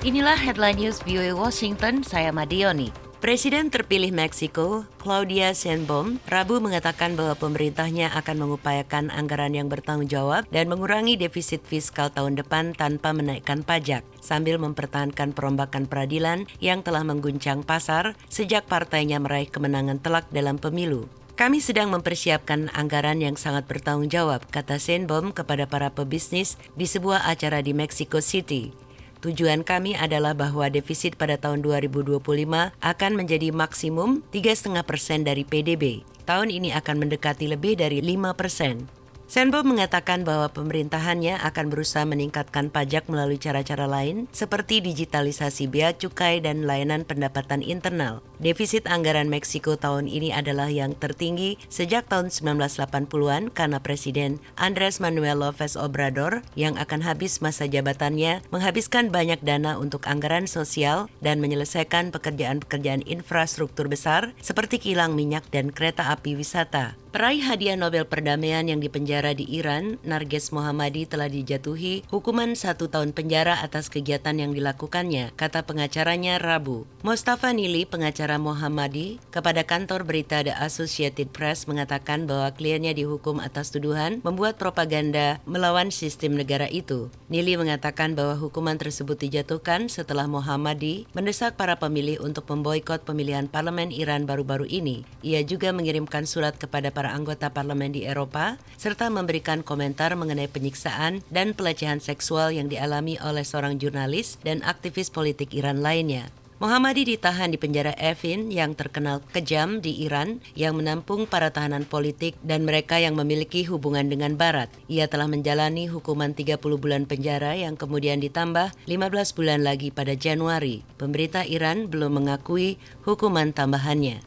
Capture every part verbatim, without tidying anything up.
Inilah Headline News V O A Washington, saya Madioni. Presiden terpilih Meksiko, Claudia Sheinbaum, Rabu mengatakan bahwa pemerintahnya akan mengupayakan anggaran yang bertanggung jawab dan mengurangi defisit fiskal tahun depan tanpa menaikkan pajak, sambil mempertahankan perombakan peradilan yang telah mengguncang pasar sejak partainya meraih kemenangan telak dalam pemilu. Kami sedang mempersiapkan anggaran yang sangat bertanggung jawab, kata Sheinbaum kepada para pebisnis di sebuah acara di Mexico City. Tujuan kami adalah bahwa defisit pada tahun dua ribu dua puluh lima akan menjadi maksimum tiga koma lima persen dari P D B. Tahun ini akan mendekati lebih dari lima persen. Sheinbaum mengatakan bahwa pemerintahannya akan berusaha meningkatkan pajak melalui cara-cara lain seperti digitalisasi bea cukai dan layanan pendapatan internal. Defisit anggaran Meksiko tahun ini adalah yang tertinggi sejak tahun sembilan belas delapan puluhan karena Presiden Andrés Manuel López Obrador yang akan habis masa jabatannya menghabiskan banyak dana untuk anggaran sosial dan menyelesaikan pekerjaan-pekerjaan infrastruktur besar seperti kilang minyak dan kereta api wisata. Peraih hadiah Nobel Perdamaian yang dipenjara di Iran, Narges Mohammadi telah dijatuhi hukuman satu tahun penjara atas kegiatan yang dilakukannya, kata pengacaranya Rabu. Mostafa Nili, pengacara Mohammadi, kepada kantor berita The Associated Press mengatakan bahwa kliennya dihukum atas tuduhan membuat propaganda melawan sistem negara itu. Nili mengatakan bahwa hukuman tersebut dijatuhkan setelah Mohammadi mendesak para pemilih untuk memboikot pemilihan parlemen Iran baru-baru ini. Ia juga mengirimkan surat kepada para anggota parlemen di Eropa, serta memberikan komentar mengenai penyiksaan dan pelecehan seksual yang dialami oleh seorang jurnalis dan aktivis politik Iran lainnya. Mohammadi ditahan di penjara Evin yang terkenal kejam di Iran yang menampung para tahanan politik dan mereka yang memiliki hubungan dengan Barat. Ia telah menjalani hukuman tiga puluh bulan penjara yang kemudian ditambah lima belas bulan lagi pada Januari. Pemerintah Iran belum mengakui hukuman tambahannya.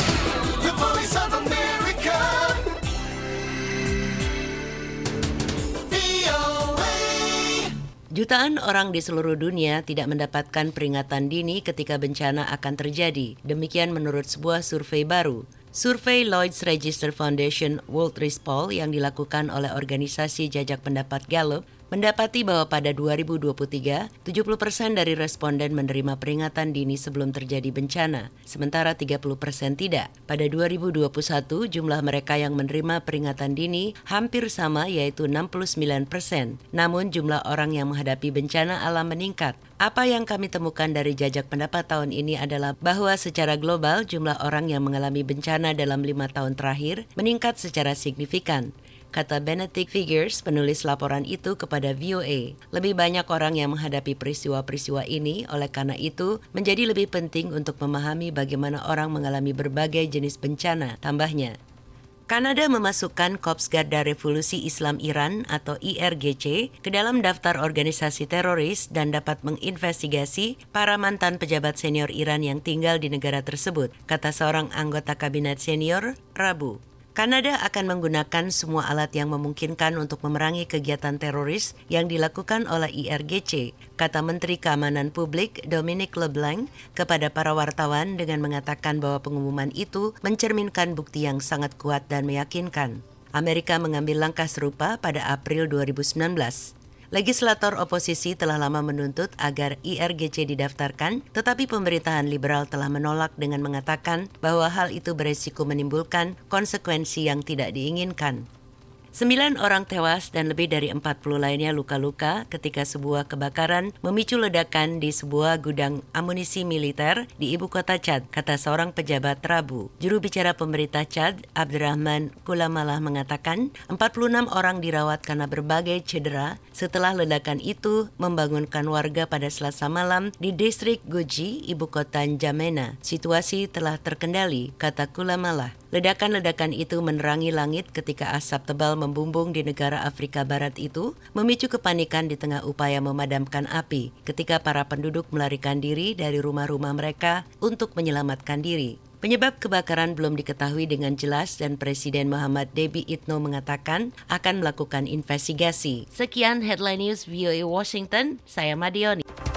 Jutaan orang di seluruh dunia tidak mendapatkan peringatan dini ketika bencana akan terjadi. Demikian menurut sebuah survei baru. Survei Lloyd's Register Foundation World Risk Poll yang dilakukan oleh organisasi jajak pendapat Gallup mendapati bahwa pada dua ribu dua puluh tiga, tujuh puluh persen dari responden menerima peringatan dini sebelum terjadi bencana, sementara tiga puluh persen tidak. Pada dua ribu dua puluh satu, jumlah mereka yang menerima peringatan dini hampir sama, yaitu enam puluh sembilan persen. Namun jumlah orang yang menghadapi bencana alam meningkat. Apa yang kami temukan dari jajak pendapat tahun ini adalah bahwa secara global jumlah orang yang mengalami bencana dalam lima tahun terakhir meningkat secara signifikan, kata Benedict Figures, penulis laporan itu kepada V O A. Lebih banyak orang yang menghadapi peristiwa-peristiwa ini, oleh karena itu menjadi lebih penting untuk memahami bagaimana orang mengalami berbagai jenis bencana, tambahnya. Kanada memasukkan Korps Garda Revolusi Islam Iran atau I R G C ke dalam daftar organisasi teroris dan dapat menginvestigasi para mantan pejabat senior Iran yang tinggal di negara tersebut, kata seorang anggota kabinet senior Rabu. Kanada akan menggunakan semua alat yang memungkinkan untuk memerangi kegiatan teroris yang dilakukan oleh I R G C, kata Menteri Keamanan Publik Dominic LeBlanc kepada para wartawan dengan mengatakan bahwa pengumuman itu mencerminkan bukti yang sangat kuat dan meyakinkan. Amerika mengambil langkah serupa pada April dua ribu sembilan belas. Legislator oposisi telah lama menuntut agar I R G C didaftarkan, tetapi pemerintahan liberal telah menolak dengan mengatakan bahwa hal itu beresiko menimbulkan konsekuensi yang tidak diinginkan. Sembilan orang tewas dan lebih dari empat puluh lainnya luka-luka ketika sebuah kebakaran memicu ledakan di sebuah gudang amunisi militer di ibu kota Chad, kata seorang pejabat Rabu. Juru bicara pemerintah Chad, Abdurrahman Kulamalah mengatakan empat puluh enam orang dirawat karena berbagai cedera setelah ledakan itu membangunkan warga pada Selasa malam di distrik Goji, ibu kota N'Djamena. Situasi telah terkendali, kata Kulamalah. Ledakan-ledakan itu menerangi langit ketika asap tebal membumbung di negara Afrika Barat itu, memicu kepanikan di tengah upaya memadamkan api ketika para penduduk melarikan diri dari rumah-rumah mereka untuk menyelamatkan diri. Penyebab kebakaran belum diketahui dengan jelas dan Presiden Muhammad Debi Itno mengatakan akan melakukan investigasi. Sekian Headline News V O A Washington, saya Madioni.